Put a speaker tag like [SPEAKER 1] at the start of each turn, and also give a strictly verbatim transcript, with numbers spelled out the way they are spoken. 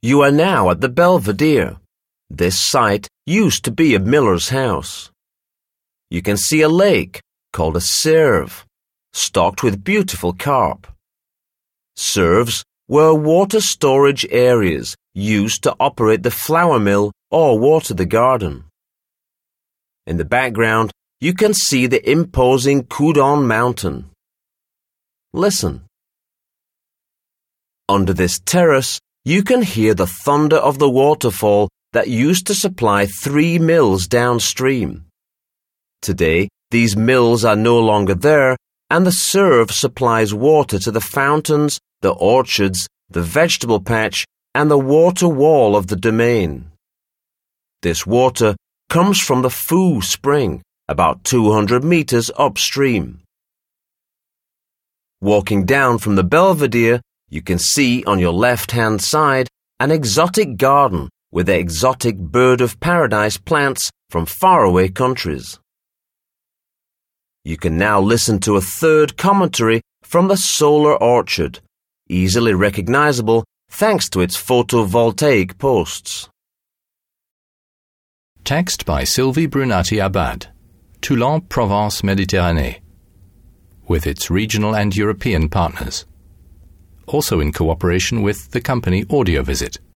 [SPEAKER 1] You are now at the Belvedere. This site used to be a miller's house. You can see a lake called a cerve, stocked with beautiful carp. Cerves were water storage areas used to operate the flour mill or water the garden. In the background, you can see the imposing Coudon Mountain. Listen. Under this terrace, you can hear the thunder of the waterfall that used to supply three mills downstream. Today, these mills are no longer there, and the cerve supplies water to the fountains, the orchards, the vegetable patch, and the water wall of the domain. This water comes from the Fou Spring, about two hundred meters upstream. Walking down from the Belvedere, you can see on your left-hand side an exotic garden with exotic bird of paradise plants from faraway countries. You can now listen to a third commentary from the solar orchard, easily recognizable thanks to its photovoltaic posts.
[SPEAKER 2] Text by Sylvie Brunati-Abad, Toulon, Provence, Méditerranée, with its regional and European partners. Also in cooperation with the company AudioVisit.